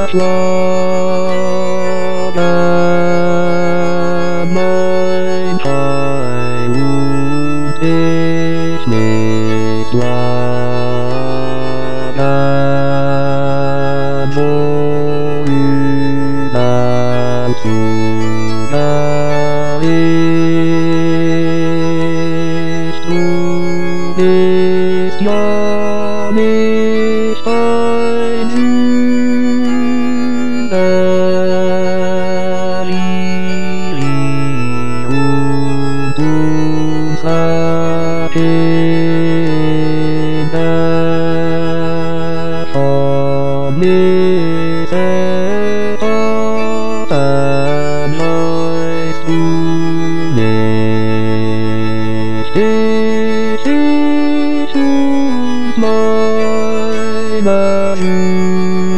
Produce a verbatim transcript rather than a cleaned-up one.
verschlagen, mein Heil ist nicht lagen, wo überall Zugang ist. Du bist ja nicht ein Sünder, Lili, und unser Kinder vermissen, dann weißt du nicht, ich, ich und meine Sünder.